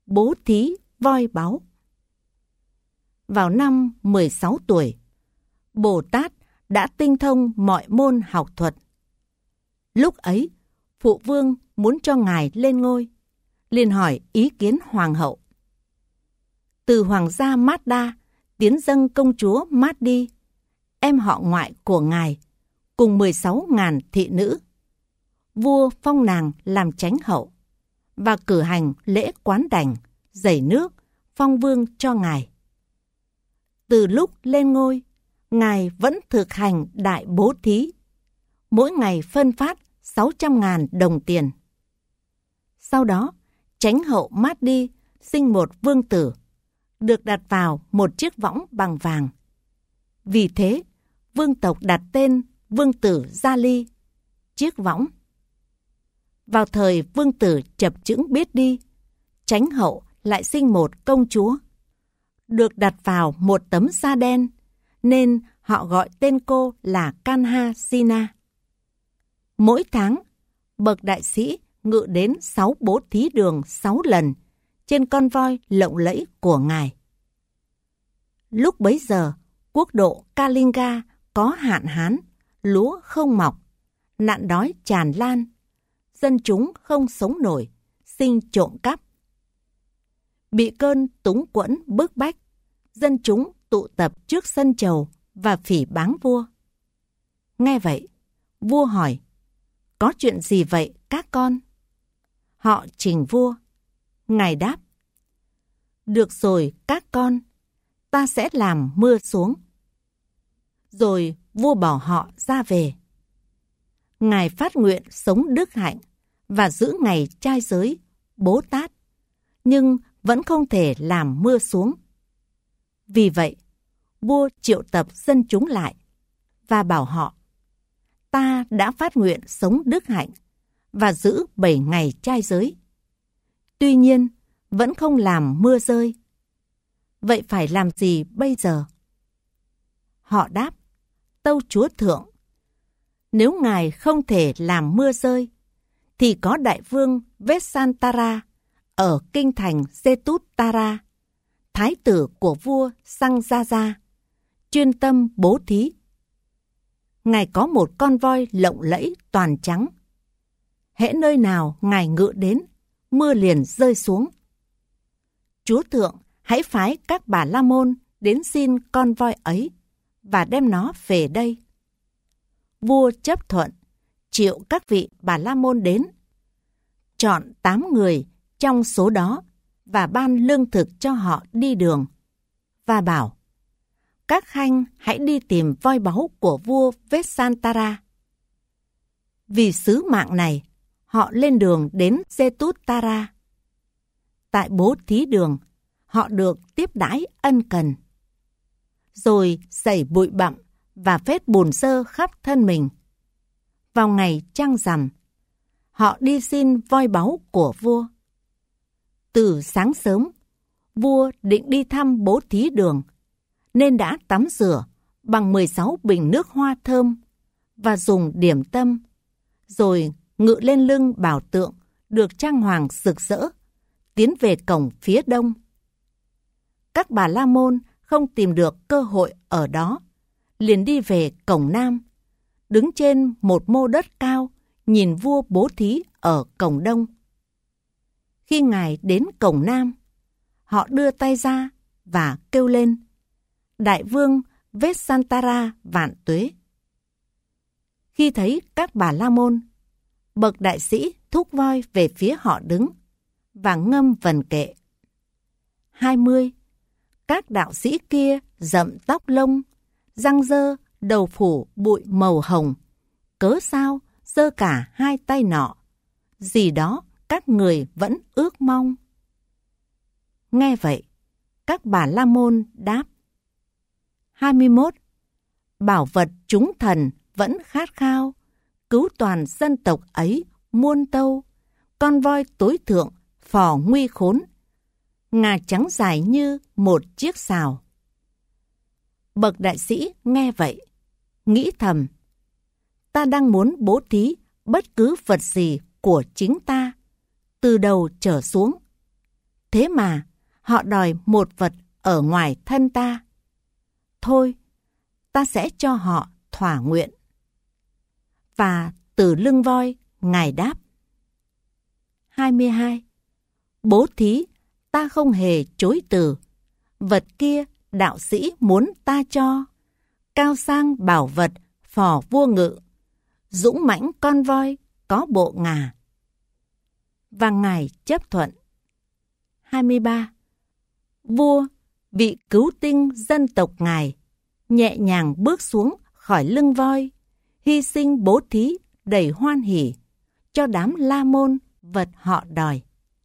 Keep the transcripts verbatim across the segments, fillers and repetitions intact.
bố thí voi báu. Vào năm mười sáu tuổi, Bồ Tát đã tinh thông mọi môn học thuật. Lúc ấy, phụ vương muốn cho ngài lên ngôi, liền hỏi ý kiến hoàng hậu. Từ hoàng gia Mát-đa tiến dâng công chúa Mát-đi, em họ ngoại của ngài, cùng mười sáu nghìn thị nữ. Vua phong nàng làm chánh hậu và cử hành lễ quán đảnh, dẩy nước, phong vương cho ngài. Từ lúc lên ngôi, ngài vẫn thực hành đại bố thí, mỗi ngày phân phát sáu trăm nghìn đồng tiền. Sau đó, chánh hậu Mát-đi sinh một vương tử, được đặt vào một chiếc võng bằng vàng. Vì thế, vương tộc đặt tên vương tử Gia Ly, chiếc võng. Vào thời vương tử chập chững biết đi, chánh hậu lại sinh một công chúa, được đặt vào một tấm da đen, nên họ gọi tên cô là Kanha Sina. Mỗi tháng, bậc đại sĩ ngự đến sáu bố thí đường sáu lần trên con voi lộng lẫy của ngài. Lúc bấy giờ, quốc độ Kalinga có hạn hán, lúa không mọc, nạn đói tràn lan, dân chúng không sống nổi, sinh trộm cắp. Bị cơn túng quẫn bức bách, dân chúng tụ tập trước sân chầu và phỉ báng vua. Nghe vậy, vua hỏi, có chuyện gì vậy các con? Họ trình vua. Ngài đáp, được rồi các con, ta sẽ làm mưa xuống. Rồi vua bỏ họ ra về. Ngài phát nguyện sống đức hạnh và giữ ngày trai giới, Bố Tát, nhưng vẫn không thể làm mưa xuống. Vì vậy, vua triệu tập dân chúng lại và bảo họ, ta đã phát nguyện sống đức hạnh và giữ bảy ngày trai giới. Tuy nhiên, vẫn không làm mưa rơi. Vậy phải làm gì bây giờ? Họ đáp, tâu chúa thượng, nếu ngài không thể làm mưa rơi, thì có đại vương Vesantara ở kinh thành Setutara, thái tử của vua Sangjaja, chuyên tâm bố thí. Ngài có một con voi lộng lẫy toàn trắng. Hễ nơi nào ngài ngự đến, mưa liền rơi xuống. Chúa thượng hãy phái các bà la môn đến xin con voi ấy và đem nó về đây. Vua chấp thuận, triệu các vị bà la môn đến, chọn tám người trong số đó và ban lương thực cho họ đi đường, và bảo, các khanh hãy đi tìm voi báu của vua Vesantara. Vì sứ mạng này, họ lên đường đến Setutara. Tại bố thí đường, họ được tiếp đãi ân cần. Rồi dày bụi bặm và vết bùn xơ khắp thân mình. Vào ngày trăng rằm, họ đi xin voi báu của vua. Từ sáng sớm, vua định đi thăm bố thí đường, nên đã tắm rửa bằng mười sáu bình nước hoa thơm và dùng điểm tâm, rồi ngự lên lưng bảo tượng được trang hoàng rực rỡ, tiến về cổng phía đông. Các bà la môn không tìm được cơ hội ở đó, liền đi về cổng nam, đứng trên một mô đất cao, nhìn vua bố thí ở cổng đông. Khi ngài đến cổng nam, họ đưa tay ra và kêu lên, Đại vương Vesantara vạn tuế. Khi thấy các bà la môn, bậc đại sĩ thúc voi về phía họ đứng và ngâm vần kệ. hai mươi. Các đạo sĩ kia rậm tóc lông, răng dơ, đầu phủ bụi màu hồng, cớ sao giơ cả hai tay nọ, gì đó các người vẫn ước mong. Nghe vậy, các bà la môn đáp. hai mươi mốt. Bảo vật chúng thần vẫn khát khao, cứu toàn dân tộc ấy muôn tâu, con voi tối thượng phò nguy khốn, ngà trắng dài như một chiếc sào. Bậc đại sĩ nghe vậy, nghĩ thầm, ta đang muốn bố thí bất cứ vật gì của chính ta, từ đầu trở xuống. Thế mà, họ đòi một vật ở ngoài thân ta. Thôi, ta sẽ cho họ thỏa nguyện. Và từ lưng voi, Ngài đáp. hai mươi hai. Bố thí, ta không hề chối từ. Vật kia đạo sĩ muốn ta cho. Cao sang bảo vật, phò vua ngự. Dũng mãnh con voi, có bộ ngà. Và Ngài chấp thuận. hai mươi ba. Vua, vị cứu tinh dân tộc Ngài, nhẹ nhàng bước xuống khỏi lưng voi, hy sinh bố thí đầy hoan hỉ, cho đám La Môn vật họ đòi.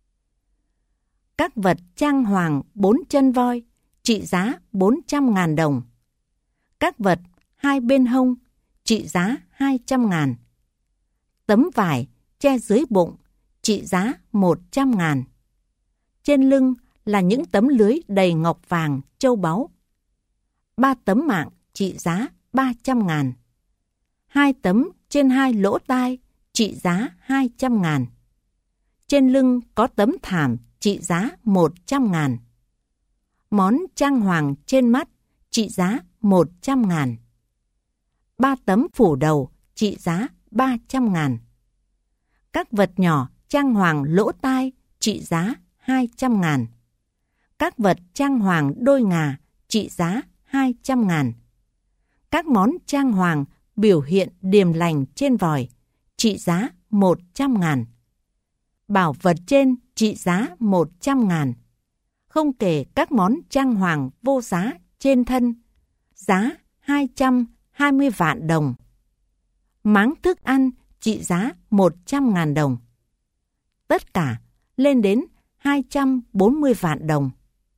Các vật trang hoàng bốn chân voi, trị giá bốn trăm ngàn đồng. Các vật hai bên hông, trị giá hai trăm ngàn. Tấm vải che dưới bụng, trị giá một trăm ngàn. Trên lưng là những tấm lưới đầy ngọc vàng, châu báu. Ba tấm mạng trị giá ba trăm ngàn. Hai tấm trên hai lỗ tai trị giá hai trăm ngàn. Trên lưng có tấm thảm trị giá một trăm ngàn. Món trang hoàng trên mắt trị giá một trăm ngàn. Ba tấm phủ đầu trị giá ba trăm ngàn. Các vật nhỏ trang hoàng lỗ tai trị giá hai trăm ngàn. Các vật trang hoàng đôi ngà trị giá hai trăm ngàn. Các món trang hoàng biểu hiện điềm lành trên vòi trị giá một trăm ngàn. Bảo vật trên trị giá một trăm ngàn. Không kể các món trang hoàng vô giá trên thân, giá hai trăm hai mươi vạn đồng. Máng thức ăn trị giá một trăm ngàn đồng. Tất cả lên đến hai trăm bốn mươi vạn đồng.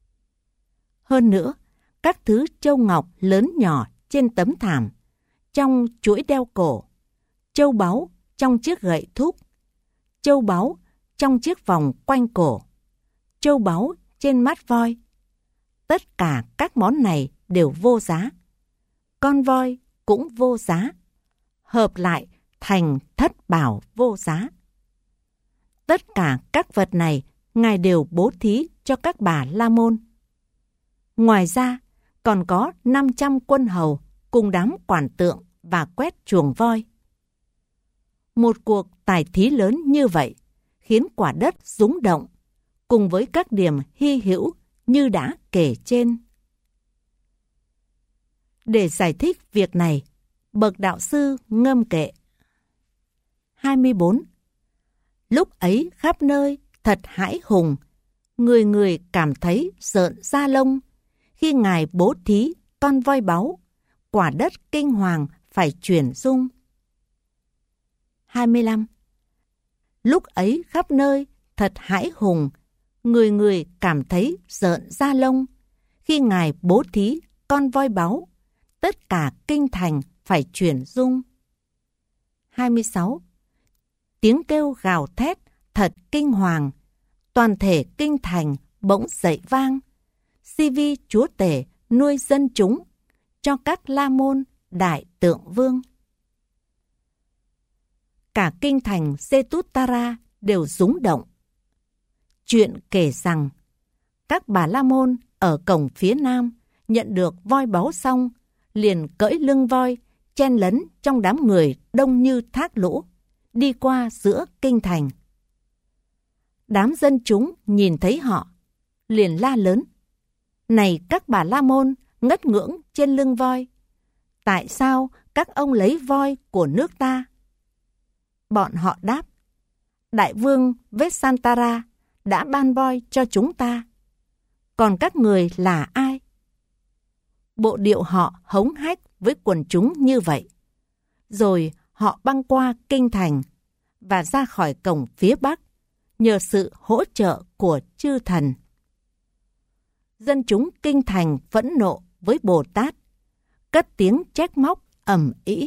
Hơn nữa, các thứ châu ngọc lớn nhỏ trên tấm thảm, trong chuỗi đeo cổ, châu báu trong chiếc gậy thúc, châu báu trong chiếc vòng quanh cổ, châu báu trên mắt voi. Tất cả các món này đều vô giá. Con voi cũng vô giá, hợp lại thành thất bảo vô giá. Tất cả các vật này Ngài đều bố thí cho các bà La Môn. Ngoài ra, còn có năm trăm quân hầu cùng đám quản tượng và quét chuồng voi. Một cuộc tài thí lớn như vậy khiến quả đất rúng động, cùng với các điểm hy hữu như đã kể trên. Để giải thích việc này, bậc đạo sư ngâm kệ. hai mươi bốn. Lúc ấy khắp nơi thật hãi hùng, người người cảm thấy rợn da lông, khi Ngài bố thí con voi báu, quả đất kinh hoàng phải chuyển rung. hai mươi lăm. Lúc ấy khắp nơi thật hãi hùng, người người cảm thấy rợn da lông, khi Ngài bố thí con voi báu, tất cả kinh thành phải chuyển rung. hai mươi sáu. Tiếng kêu gào thét thật kinh hoàng, toàn thể kinh thành bỗng dậy vang. Si vi chúa tể nuôi dân chúng, cho các La Môn đại tượng vương. Cả kinh thành Setuttara đều rúng động. Chuyện kể rằng, các bà La Môn ở cổng phía nam nhận được voi báu xong, liền cưỡi lưng voi, chen lấn trong đám người đông như thác lũ, đi qua giữa kinh thành. Đám dân chúng nhìn thấy họ, liền la lớn: Này các bà La Môn ngất ngưỡng trên lưng voi, tại sao các ông lấy voi của nước ta? Bọn họ đáp: Đại vương Vessantara đã ban voi cho chúng ta. Còn các người là ai? Bộ điệu họ hống hách với quần chúng như vậy. Rồi họ băng qua kinh thành và ra khỏi cổng phía bắc nhờ sự hỗ trợ của chư thần. Dân chúng kinh thành phẫn nộ với Bồ Tát, cất tiếng trách móc ầm ĩ.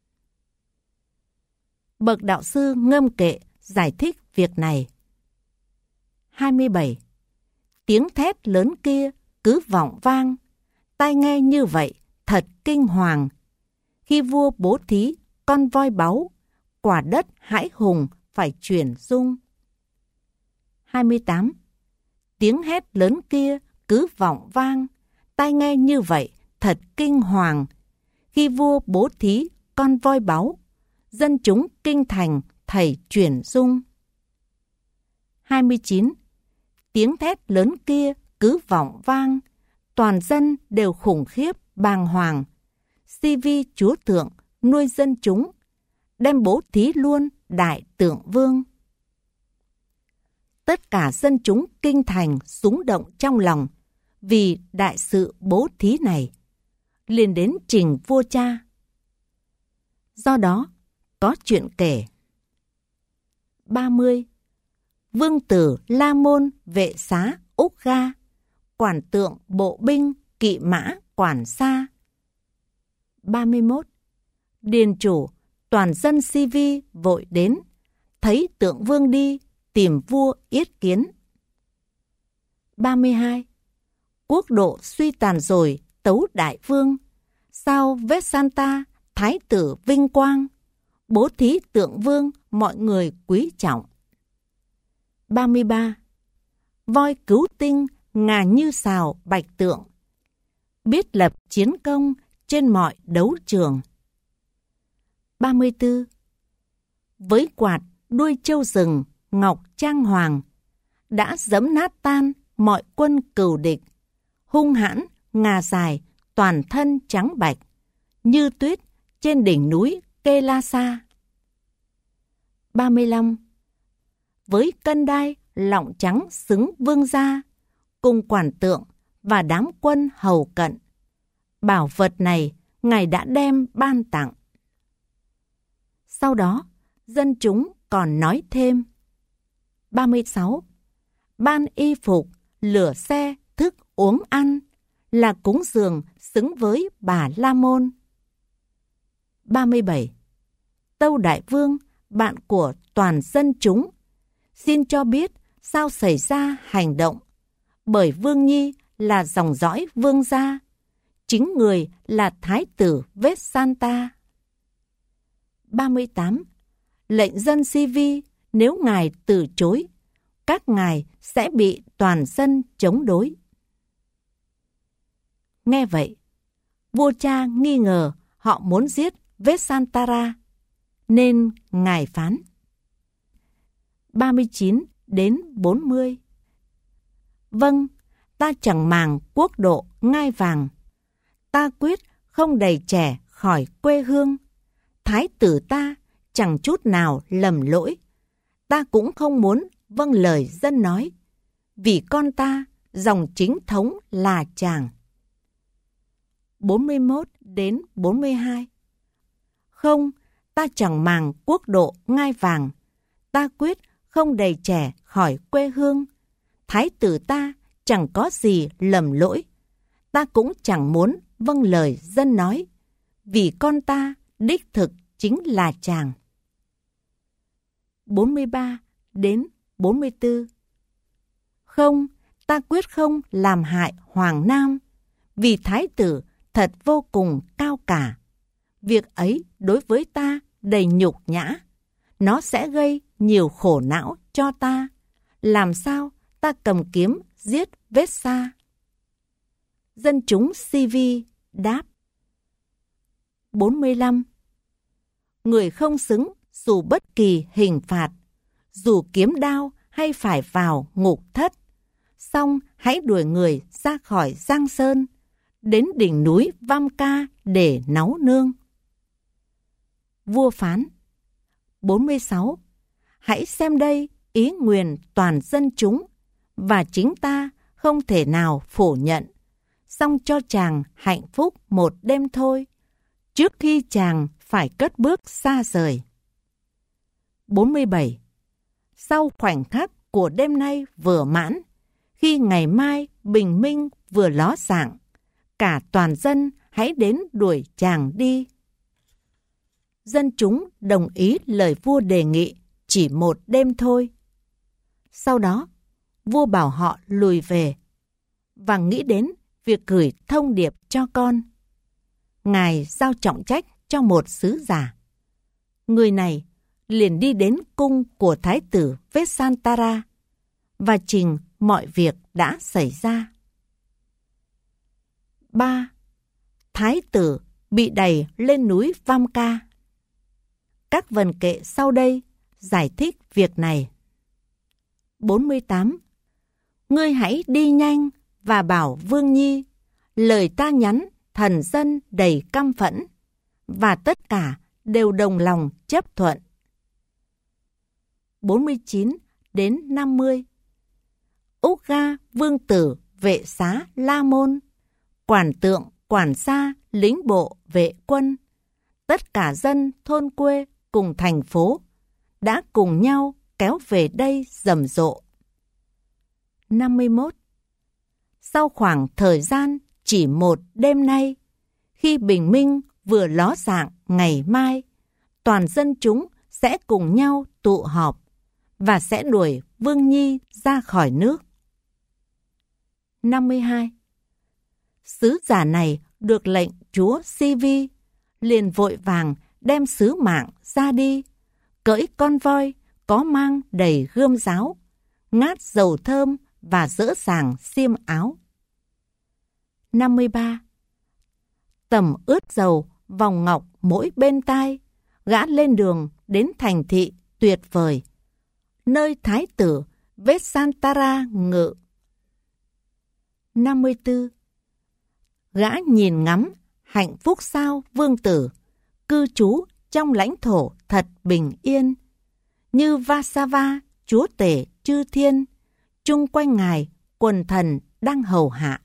Bậc đạo sư ngâm kệ giải thích việc này. hai mươi bảy. Tiếng thét lớn kia cứ vọng vang, tai nghe như vậy thật kinh hoàng. Khi vua bố thí con voi báu, quả đất hãi hùng phải chuyển rung. hai mươi tám. tiếng hét lớn kia cứ vọng vang, tai nghe như vậy thật kinh hoàng. Khi vua bố thí con voi báu, dân chúng kinh thành thảy chuyển rung. hai mươi chín. Tiếng thét lớn kia cứ vọng vang, toàn dân đều khủng khiếp bàng hoàng. Si vi chúa thượng nuôi dân chúng, đem bố thí luôn đại tượng vương. Tất cả dân chúng kinh thành rúng động trong lòng vì đại sự bố thí này, liền đến trình vua cha. Do đó, có chuyện kể. ba mươi. Vương tử La Môn vệ xá Úc Ga, quản tượng bộ binh kỵ mã quản xa. ba mươi mốt. Điền chủ toàn dân Si Vi vội đến, thấy tượng vương đi tìm vua yết kiến. ba mươi hai. Quốc độ suy tàn rồi tấu đại vương, sao Vessanta thái tử vinh quang, bố thí tượng vương mọi người quý trọng. ba mươi ba. Voi cứu tinh ngà như sào bạch tượng, biết lập chiến công trên mọi đấu trường. ba mươi tư. Với quạt đuôi trâu rừng ngọc trang hoàng, đã giẫm nát tan mọi quân cừu địch, hung hãn ngà dài toàn thân trắng bạch, như tuyết trên đỉnh núi Kê La Sa. ba mươi lăm. Với cân đai lọng trắng xứng vương gia, cùng quản tượng và đám quân hầu cận, bảo vật này Ngài đã đem ban tặng. Sau đó, dân chúng còn nói thêm. ba mươi sáu. Ban y phục, lửa xe, thức uống ăn, là cúng dường xứng với bà La Môn. ba mươi bảy. Tâu Đại Vương, bạn của toàn dân chúng, xin cho biết sao xảy ra hành động, bởi Vương Nhi là dòng dõi vương gia, chính người là Thái tử Vessanta. ba mươi tám. Lệnh dân Si Vi, nếu ngài từ chối, các ngài sẽ bị toàn dân chống đối. Nghe vậy, vua cha nghi ngờ họ muốn giết Vessantara, nên ngài phán. ba mươi chín đến bốn mươi. Vâng, ta chẳng màng quốc độ ngai vàng, ta quyết không đày trẻ khỏi quê hương. Thái tử ta chẳng chút nào lầm lỗi, ta cũng không muốn vâng lời dân nói, vì con ta dòng chính thống là chàng. bốn mươi mốt đến bốn mươi hai. Không, ta chẳng màng quốc độ ngai vàng, ta quyết không đày trẻ khỏi quê hương. Thái tử ta chẳng có gì lầm lỗi, ta cũng chẳng muốn vâng lời dân nói, vì con ta đích thực chính là chàng. bốn mươi ba đến bốn mươi tư. Không, ta quyết không làm hại Hoàng Nam, vì Thái tử thật vô cùng cao cả. Việc ấy đối với ta đầy nhục nhã, nó sẽ gây nhiều khổ não cho ta. Làm sao ta cầm kiếm giết Vessa? Dân chúng Si Vi đáp. bốn mươi lăm. Người không xứng dù bất kỳ hình phạt, dù kiếm đao hay phải vào ngục thất, xong hãy đuổi người ra khỏi Giang Sơn, đến đỉnh núi Vam Ca để náu nương. Vua phán. bốn mươi sáu. Hãy xem đây ý nguyền toàn dân chúng, và chính ta không thể nào phủ nhận, xong cho chàng hạnh phúc một đêm thôi, trước khi chàng phải cất bước xa rời. bốn mươi bảy. Sau khoảnh khắc của đêm nay vừa mãn, khi ngày mai bình minh vừa ló dạng, cả toàn dân hãy đến đuổi chàng đi. Dân chúng đồng ý lời vua đề nghị chỉ một đêm thôi. Sau đó, vua bảo họ lùi về và nghĩ đến việc gửi thông điệp cho con. Ngài giao trọng trách cho một sứ giả. Người này liền đi đến cung của Thái tử Vessantara và trình mọi việc đã xảy ra. ba. Thái tử bị đày lên núi Vamka. Các vần kệ sau đây giải thích việc này. bốn mươi tám. Ngươi hãy đi nhanh và bảo Vương Nhi, lời ta nhắn thần dân đầy căm phẫn, và tất cả đều đồng lòng chấp thuận. bốn mươi chín đến năm mươi. Ukga vương tử vệ xá La Môn, quản tượng quản gia lính bộ vệ quân, tất cả dân thôn quê cùng thành phố đã cùng nhau kéo về đây rầm rộ. năm mươi mốt. Sau khoảng thời gian chỉ một đêm nay, khi bình minh vừa ló dạng ngày mai, toàn dân chúng sẽ cùng nhau tụ họp và sẽ đuổi Vương Nhi ra khỏi nước. năm mươi hai. Sứ giả này được lệnh chúa Si Vi, liền vội vàng đem sứ mạng ra đi, cưỡi con voi có mang đầy gươm giáo, ngát dầu thơm và dỡ dàng xiêm áo. năm mươi ba. Tầm ướt dầu vòng ngọc mỗi bên tai, gã lên đường đến thành thị tuyệt vời, nơi thái tử Vesantara ngự. năm mươi tư. Gã nhìn ngắm hạnh phúc sao vương tử, cư trú trong lãnh thổ thật bình yên, như Vasava chúa tể chư thiên, chung quanh ngài quần thần đang hầu hạ.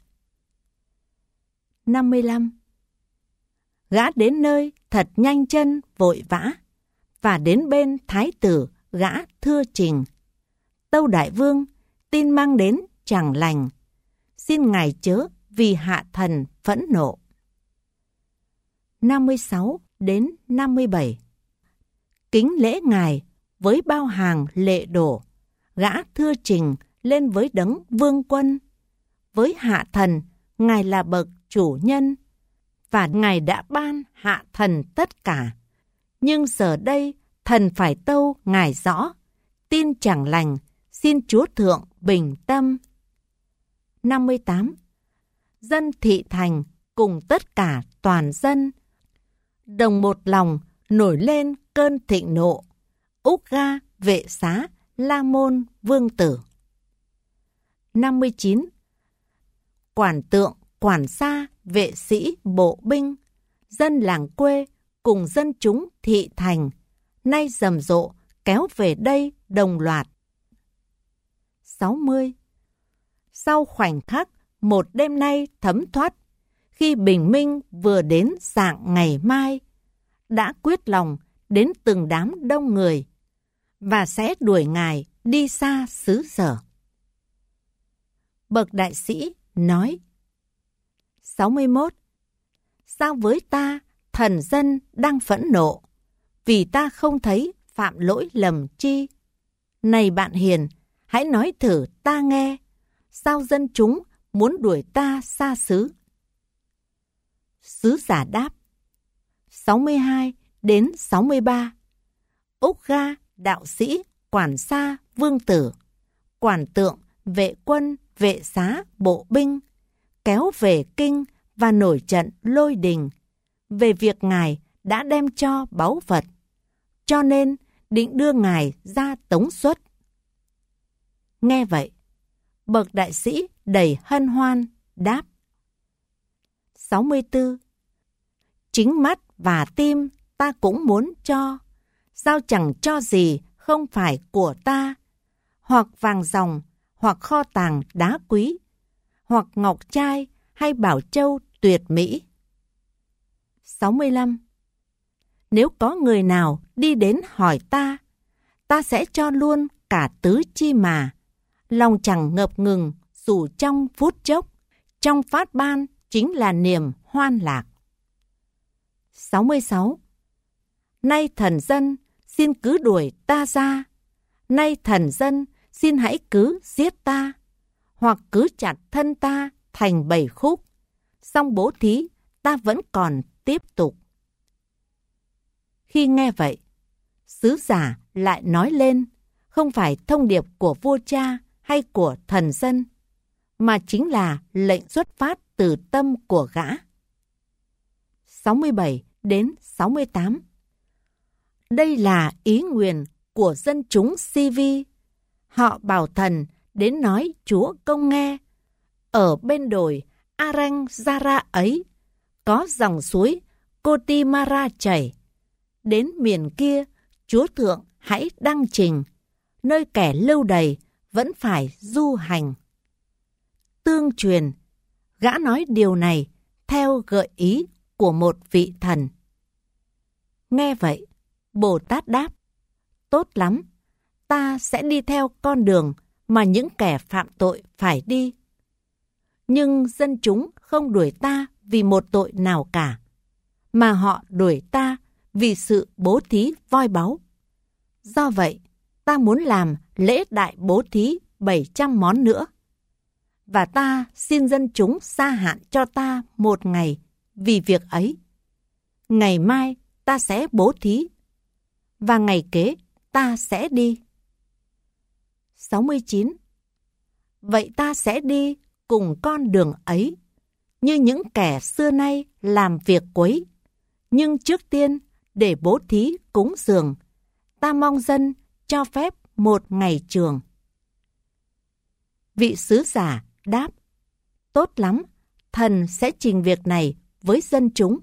năm mươi lăm. Gã đến nơi thật nhanh chân vội vã, và đến bên thái tử gã thưa trình: Tâu đại vương, tin mang đến chẳng lành, xin ngài chớ vì hạ thần phẫn nộ. năm mươi sáu đến năm mươi bảy. Kính lễ ngài với bao hàng lệ đổ, gã thưa trình lên với đấng vương quân: với hạ thần, ngài là bậc chủ nhân, và ngài đã ban hạ thần tất cả. Nhưng giờ đây thần phải tâu ngài rõ, tin chẳng lành, xin chúa thượng bình tâm. năm mươi tám. Dân thị thành cùng tất cả toàn dân đồng một lòng nổi lên cơn thịnh nộ. Ukga vệ xá La Môn vương tử. năm mươi chín. Quản tượng quản gia vệ sĩ bộ binh, dân làng quê cùng dân chúng thị thành nay rầm rộ kéo về đây đồng loạt. sáu mươi. Sau khoảnh khắc một đêm nay thấm thoát, khi bình minh vừa đến dạng ngày mai, đã quyết lòng đến từng đám đông người và sẽ đuổi ngài đi xa xứ sở. Bậc đại sĩ nói: sáu mươi mốt. Sao với ta, thần dân đang phẫn nộ, vì ta không thấy phạm lỗi lầm chi? Này bạn hiền, hãy nói thử ta nghe, sao dân chúng muốn đuổi ta xa xứ? Sứ giả đáp: sáu mươi hai đến sáu mươi ba. Ukga đạo sĩ quản gia vương tử, quản tượng vệ quân vệ xá bộ binh kéo về kinh và nổi trận lôi đình về việc ngài đã đem cho báu vật, cho nên định đưa ngài ra tống xuất. Nghe vậy, bậc đại sĩ đầy hân hoan đáp: sáu mươi tư. Chính mắt và tim ta cũng muốn cho, sao chẳng cho gì không phải của ta, hoặc vàng ròng, hoặc kho tàng đá quý, hoặc ngọc trai hay bảo châu tuyệt mỹ. sáu mươi lăm. Nếu có người nào đi đến hỏi ta, ta sẽ cho luôn cả tứ chi mà, lòng chẳng ngập ngừng dù trong phút chốc, trong phát ban chính là niềm hoan lạc. sáu mươi sáu. Nay thần dân xin cứ đuổi ta ra, nay thần dân xin hãy cứ giết ta, hoặc cứ chặt thân ta thành bảy khúc, song bố thí ta vẫn còn tiếp tục. Khi nghe vậy, sứ giả lại nói lên, không phải thông điệp của vua cha, hay của thần dân, mà chính là lệnh xuất phát từ tâm của gã. sáu mươi bảy đến sáu mươi tám. Đây là ý nguyền của dân chúng Si Vi. Họ bảo thần đến nói Chúa công nghe. Ở bên đồi Arang-zara ấy có dòng suối Kotimara chảy. Đến miền kia, Chúa Thượng hãy đăng trình, nơi kẻ lưu đày vẫn phải du hành. Tương truyền, gã nói điều này theo gợi ý của một vị thần. Nghe vậy, Bồ Tát đáp, tốt lắm, ta sẽ đi theo con đường mà những kẻ phạm tội phải đi. Nhưng dân chúng không đuổi ta vì một tội nào cả, mà họ đuổi ta vì sự bố thí voi báu. Do vậy, ta muốn làm lễ đại bố thí bảy trăm món nữa. Và ta xin dân chúng gia hạn cho ta một ngày vì việc ấy. Ngày mai ta sẽ bố thí, và ngày kế ta sẽ đi. sáu mươi chín. Vậy ta sẽ đi cùng con đường ấy, như những kẻ xưa nay làm việc quấy. Nhưng trước tiên, để bố thí cúng dường, ta mong dân cho phép một ngày trường. Vị sứ giả đáp, tốt lắm, thần sẽ trình việc này với dân chúng.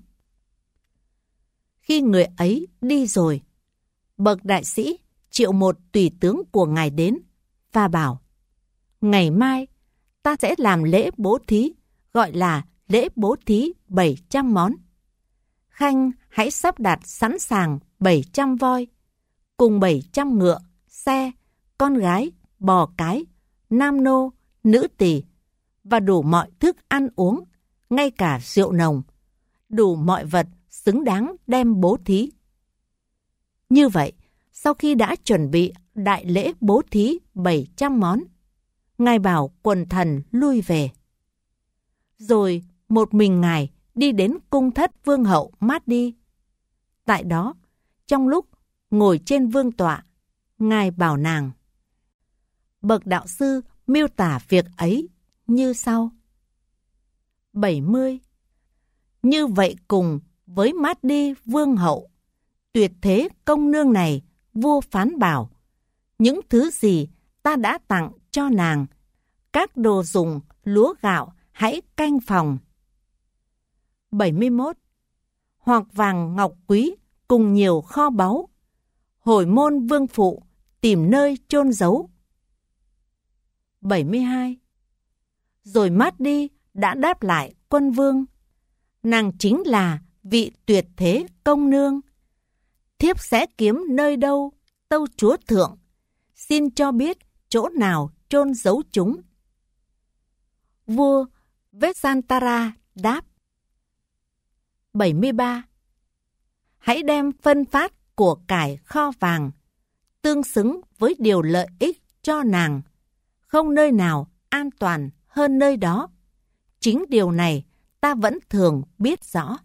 Khi người ấy đi rồi, bậc đại sĩ triệu một tùy tướng của ngài đến và bảo, ngày mai ta sẽ làm lễ bố thí, gọi là lễ bố thí bảy trăm món. Khanh hãy sắp đặt sẵn sàng bảy trăm voi, cùng bảy trăm ngựa, xe, con gái, bò cái, nam nô, nữ tỳ, và đủ mọi thức ăn uống, ngay cả rượu nồng, đủ mọi vật xứng đáng đem bố thí. Như vậy, sau khi đã chuẩn bị đại lễ bố thí bảy trăm món, ngài bảo quần thần lui về. Rồi một mình ngài đi đến cung thất vương hậu Mát-đi. Tại đó, trong lúc ngồi trên vương tọa, ngài bảo nàng. Bậc đạo sư miêu tả việc ấy như sau. bảy mươi. Như vậy cùng với Mát-đi vương hậu, tuyệt thế công nương này, vua phán bảo, những thứ gì ta đã tặng cho nàng, các đồ dùng, lúa gạo, hãy canh phòng. bảy mươi mốt. Hoặc vàng ngọc quý cùng nhiều kho báu, hồi môn vương phụ tìm nơi chôn giấu. bảy mươi hai. Rồi Mát-đi đã đáp lại quân vương, nàng chính là vị tuyệt thế công nương. Thiếp sẽ kiếm nơi đâu, tâu chúa thượng, xin cho biết chỗ nào chôn giấu chúng. Vua Vessantara đáp. bảy mươi ba. Hãy đem phân phát của cải kho vàng, tương xứng với điều lợi ích cho nàng, không nơi nào an toàn hơn nơi đó. Chính điều này ta vẫn thường biết rõ.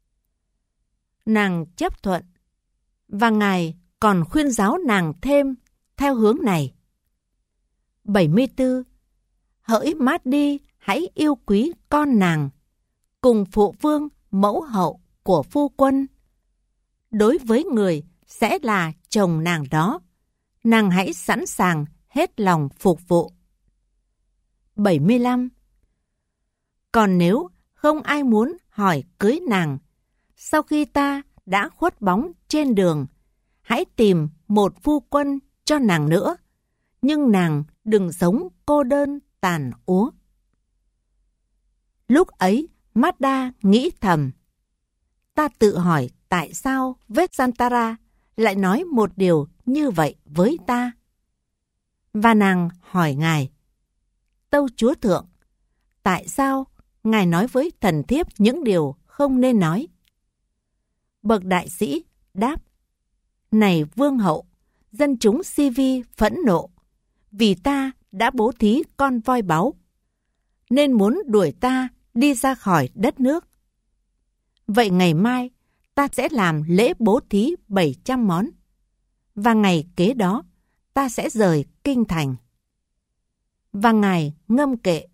Nàng chấp thuận, và ngài còn khuyên giáo nàng thêm theo hướng này. bảy mươi tư. Hỡi Mát-đi hãy yêu quý con nàng, cùng phụ vương mẫu hậu của phu quân. Đối với người sẽ là chồng nàng đó, nàng hãy sẵn sàng hết lòng phục vụ. bảy mươi lăm. Còn nếu không ai muốn hỏi cưới nàng, sau khi ta đã khuất bóng trên đường, hãy tìm một phu quân cho nàng nữa, nhưng nàng đừng sống cô đơn tàn úa. Lúc ấy, Mát-đa nghĩ thầm, ta tự hỏi tại sao Vessantara lại nói một điều như vậy với ta. Và nàng hỏi ngài, tâu chúa thượng, tại sao ngài nói với thần thiếp những điều không nên nói? Bậc đại sĩ đáp, này vương hậu, dân chúng Si Vi phẫn nộ, vì ta đã bố thí con voi báu, nên muốn đuổi ta đi ra khỏi đất nước. Vậy ngày mai ta sẽ làm lễ bố thí bảy trăm món, và ngày kế đó ta sẽ rời kinh thành. và Ngài ngâm kệ.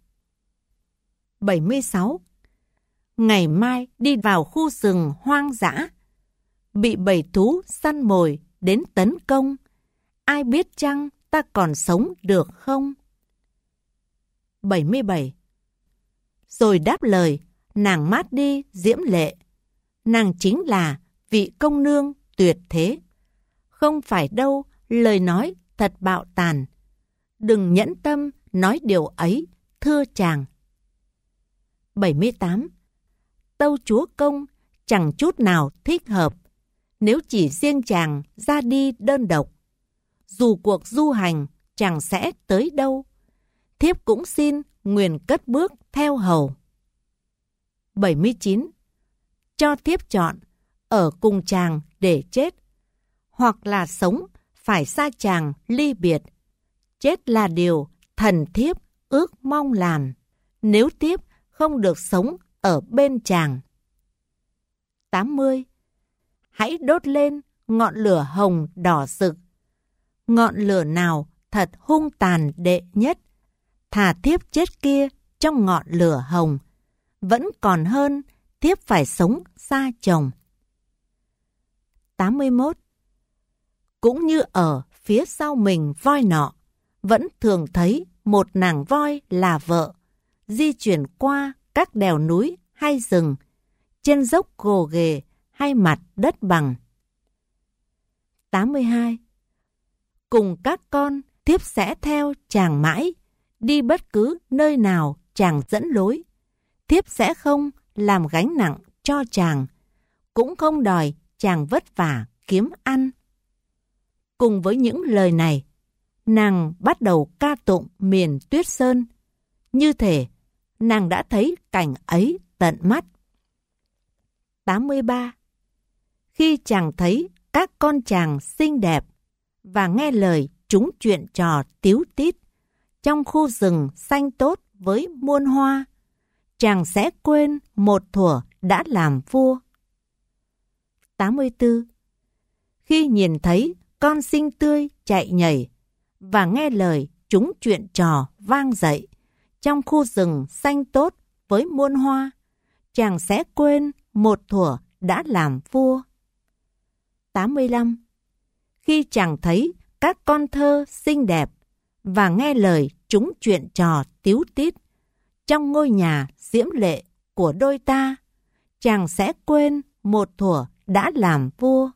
bảy mươi sáu. Ngày mai đi vào khu rừng hoang dã, bị bầy thú săn mồi đến tấn công, ai biết chăng ta còn sống được không? bảy mươi bảy. Rồi đáp lời, nàng mát đi diễm lệ, nàng chính là vị công nương tuyệt thế. Không phải đâu lời nói thật bạo tàn, đừng nhẫn tâm nói điều ấy, thưa chàng. bảy mươi tám. Tâu chúa công chẳng chút nào thích hợp, nếu chỉ riêng chàng ra đi đơn độc. Dù cuộc du hành chàng sẽ tới đâu, thiếp cũng xin nguyền cất bước theo hầu. bảy mươi chín. Cho thiếp chọn ở cùng chàng để chết, hoặc là sống phải xa chàng ly biệt. Chết là điều thần thiếp ước mong làm, nếu thiếp không được sống ở bên chàng. tám mươi. Hãy đốt lên ngọn lửa hồng đỏ rực, ngọn lửa nào thật hung tàn đệ nhất, thà thiếp chết kia trong ngọn lửa hồng, vẫn còn hơn thiếp phải sống xa chồng. tám mươi mốt. Cũng như ở phía sau mình voi nọ, vẫn thường thấy một nàng voi là vợ, di chuyển qua các đèo núi hay rừng, trên dốc gồ ghề hay mặt đất bằng. tám mươi hai. Cùng các con thiếp sẽ theo chàng mãi, đi bất cứ nơi nào chàng dẫn lối. Thiếp sẽ không làm gánh nặng cho chàng, cũng không đòi chàng vất vả kiếm ăn. Cùng với những lời này, nàng bắt đầu ca tụng miền Tuyết Sơn, như thể nàng đã thấy cảnh ấy tận mắt. tám mươi ba. Khi chàng thấy các con chàng xinh đẹp và nghe lời chúng chuyện trò tíu tít trong khu rừng xanh tốt với muôn hoa, chàng sẽ quên một thuở đã làm vua. tám mươi tư. Khi nhìn thấy con xinh tươi chạy nhảy và nghe lời chúng chuyện trò vang dậy trong khu rừng xanh tốt với muôn hoa, chàng sẽ quên một thuở đã làm vua. tám mươi lăm. Khi chàng thấy các con thơ xinh đẹp và nghe lời chúng chuyện trò tíu tít trong ngôi nhà diễm lệ của đôi ta, chàng sẽ quên một thuở đã làm vua.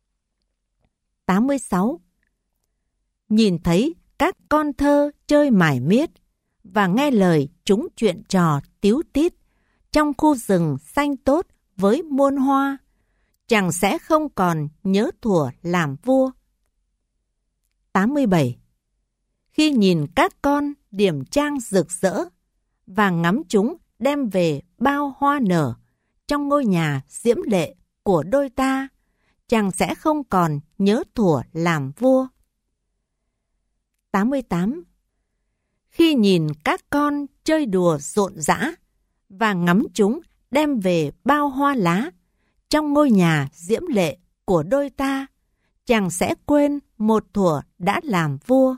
tám mươi sáu. Nhìn thấy các con thơ chơi mải miết và nghe lời chúng chuyện trò tíu tít trong khu rừng xanh tốt với muôn hoa, chàng sẽ không còn nhớ thuở làm vua. tám mươi bảy. Khi nhìn các con điểm trang rực rỡ và ngắm chúng đem về bao hoa nở trong ngôi nhà diễm lệ của đôi ta, chàng sẽ không còn nhớ thuở làm vua. tám mươi tám. Khi nhìn các con chơi đùa rộn rã và ngắm chúng đem về bao hoa lá trong ngôi nhà diễm lệ của đôi ta, chàng sẽ quên một thuở đã làm vua.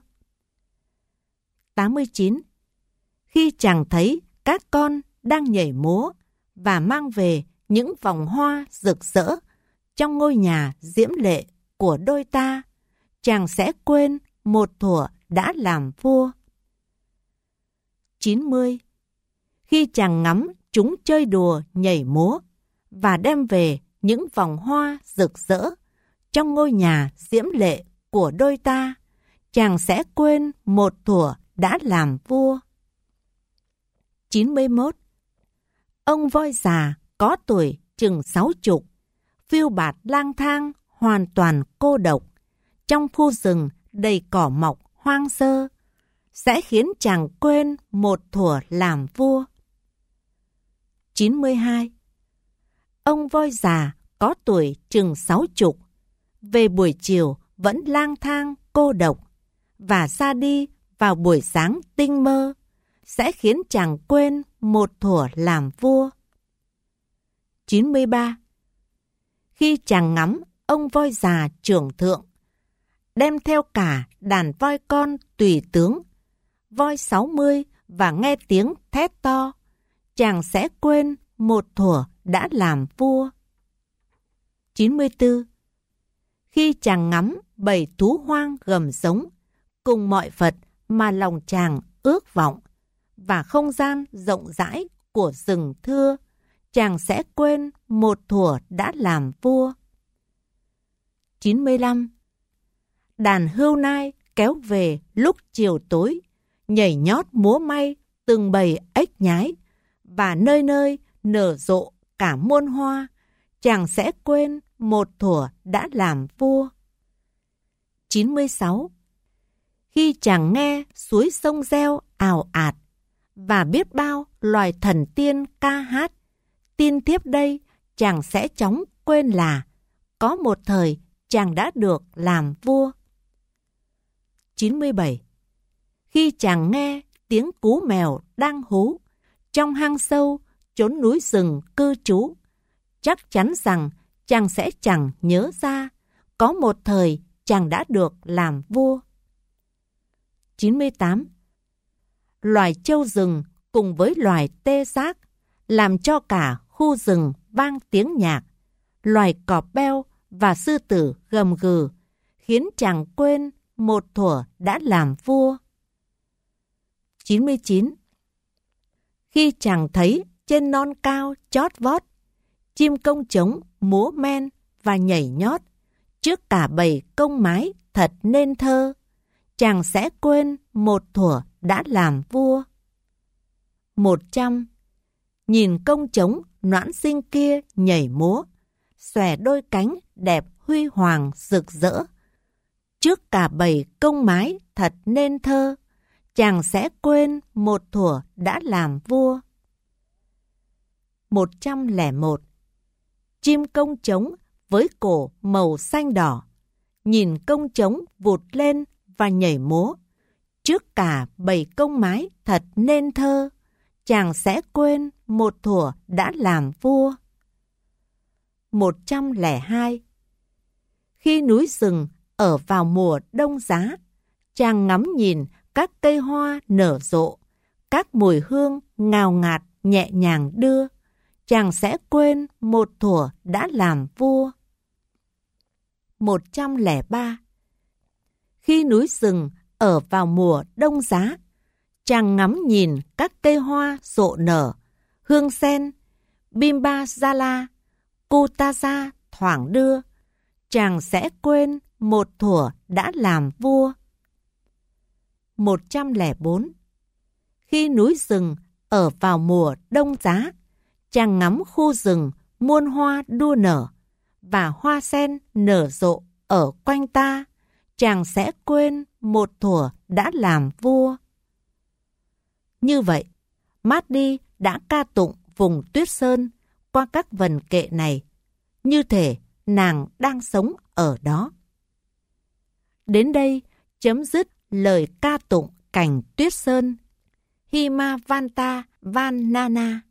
tám mươi chín. Khi chàng thấy các con đang nhảy múa và mang về những vòng hoa rực rỡ trong ngôi nhà diễm lệ của đôi ta, chàng sẽ quên một thuở đã làm vua. chín mươi. Khi chàng ngắm chúng chơi đùa nhảy múa và đem về những vòng hoa rực rỡ trong ngôi nhà diễm lệ của đôi ta, chàng sẽ quên một thuở đã làm vua. chín mươi mốt. Ông voi già có tuổi chừng sáu chục, phiêu bạt lang thang hoàn toàn cô độc trong khu rừng đầy cỏ mọc hoang sơ, sẽ khiến chàng quên một thuở làm vua. chín mươi hai. Ông voi già có tuổi chừng sáu chục, về buổi chiều vẫn lang thang cô độc và ra đi vào buổi sáng tinh mơ, sẽ khiến chàng quên một thuở làm vua. chín mươi ba. Khi chàng ngắm ông voi già trưởng thượng, đem theo cả đàn voi con tùy tướng voi sáu mươi và nghe tiếng thét to, chàng sẽ quên một thuở đã làm vua. chín mươi tư. Khi chàng ngắm bầy thú hoang gầm giống, cùng mọi vật mà lòng chàng ước vọng, và không gian rộng rãi của rừng thưa, chàng sẽ quên một thuở đã làm vua. chín mươi lăm. Đàn hươu nai kéo về lúc chiều tối, nhảy nhót múa may từng bầy ếch nhái, và nơi nơi nở rộ cả muôn hoa, chàng sẽ quên một thuở đã làm vua. chín mươi sáu. Khi chàng nghe suối sông reo ào ạt, và biết bao loài thần tiên ca hát, tin tiếp đây chàng sẽ chóng quên là có một thời chàng đã được làm vua. chín mươi bảy. Khi chàng nghe tiếng cú mèo đang hú trong hang sâu chốn núi rừng cư trú, chắc chắn rằng chàng sẽ chẳng nhớ ra có một thời chàng đã được làm vua. chín mươi tám. Loài trâu rừng cùng với loài tê giác làm cho cả khu rừng vang tiếng nhạc, loài cọp beo và sư tử gầm gừ, khiến chàng quên một thuở đã làm vua. chín mươi chín. Khi chàng thấy trên non cao chót vót, chim công trống múa men và nhảy nhót, trước cả bầy công mái thật nên thơ, chàng sẽ quên một thuở đã làm vua. một trăm. Nhìn công trống noãn xinh kia nhảy múa, xòe đôi cánh đẹp huy hoàng rực rỡ, trước cả bầy công mái thật nên thơ, chàng sẽ quên một thuở đã làm vua. một trăm lẻ một. Chim công trống với cổ màu xanh đỏ, nhìn công trống vụt lên và nhảy múa, trước cả bầy công mái thật nên thơ, chàng sẽ quên một thuở đã làm vua. một trăm lẻ hai. Khi núi rừng ở vào mùa đông giá, chàng ngắm nhìn các cây hoa nở rộ, các mùi hương ngào ngạt nhẹ nhàng đưa, chàng sẽ quên một thuở đã làm vua. một trăm lẻ ba. Khi núi rừng ở vào mùa đông giá, chàng ngắm nhìn các cây hoa rộ nở, hương sen, bimbasala, kutaza thoảng đưa, chàng sẽ quên một thuở đã làm vua. một trăm lẻ bốn. Khi núi rừng ở vào mùa đông giá, chàng ngắm khu rừng muôn hoa đua nở, và hoa sen nở rộ ở quanh ta, chàng sẽ quên một thuở đã làm vua. Như vậy, Mahdi đã ca tụng vùng Tuyết Sơn qua các vần kệ này, như thể nàng đang sống ở đó. Đến đây chấm dứt lời ca tụng cảnh Tuyết Sơn Himavanta Varnana.